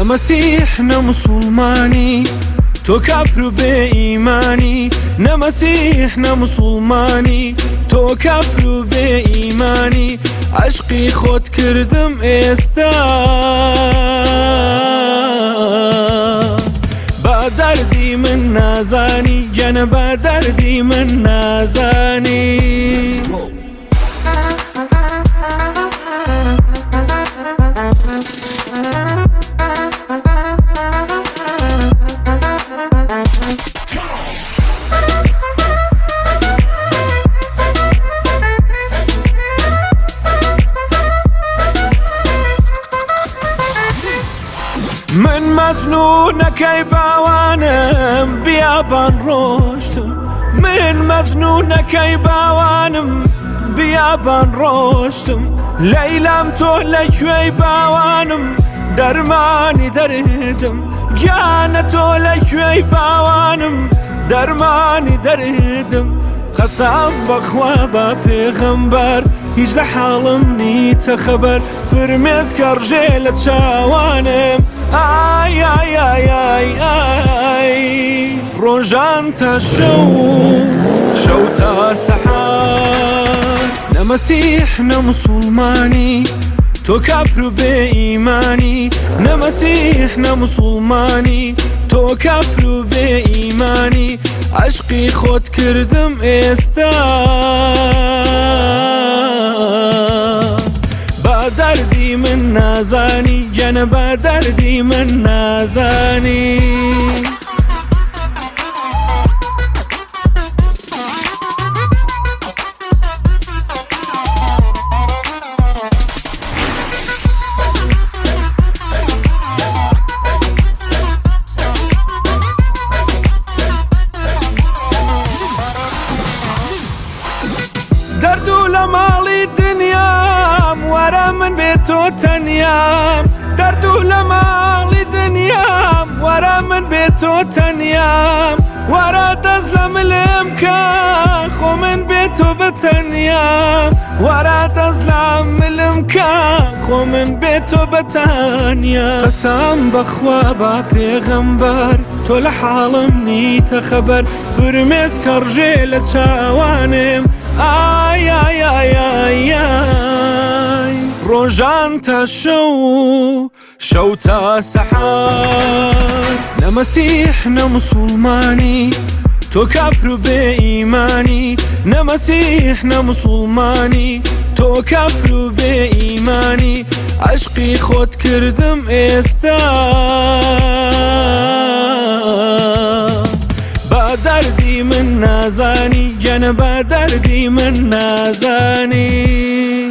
نمسيح نمسلماني تو كافر بإيماني نمسيح نمسلماني تو كافر بإيماني عشقي خود كردم استا بدردي من نازاني جن بدردي من نازاني من مجنونكي باوانم بيابان روشتم من مجنونكي باوانم بيابان روشتم ليلم تولي شوي باوانم درماني دردم جانا تولي شوي باوانم درماني دردم قسم بخوا بيغمبر هیچ لحالم نیت خبر فرمز کرجل چوانم آی آی آی آی آی روزان تا شو تا سحر نمسيح نمسلماني تو كافر بإيماني نمسيح نمسلماني تو كافر بإيماني عشقي خود كردم استا بدردي من نازاني جن بدردي من نازاني دردو لمالي دنيام ورا من بيتو تنيام دردو لمالي دنيام ورا من بيتو تنيام ورا دزلم الامكان خو من بيتو بتنيام ورا دزلم الامكان خو من بيتو بتنيام قسم بخوا بيغمبر تو لحالم نيت خبر فرمز كرجل چوانم آی آی آی آی آی روزان تا شو تا سحر نمسيح نمسلماني تو كافر بإيماني نمسيح نمسلماني تو كافر بإيماني عشقي خود كردم استا بدردي من نازاني جن بدردي من نازاني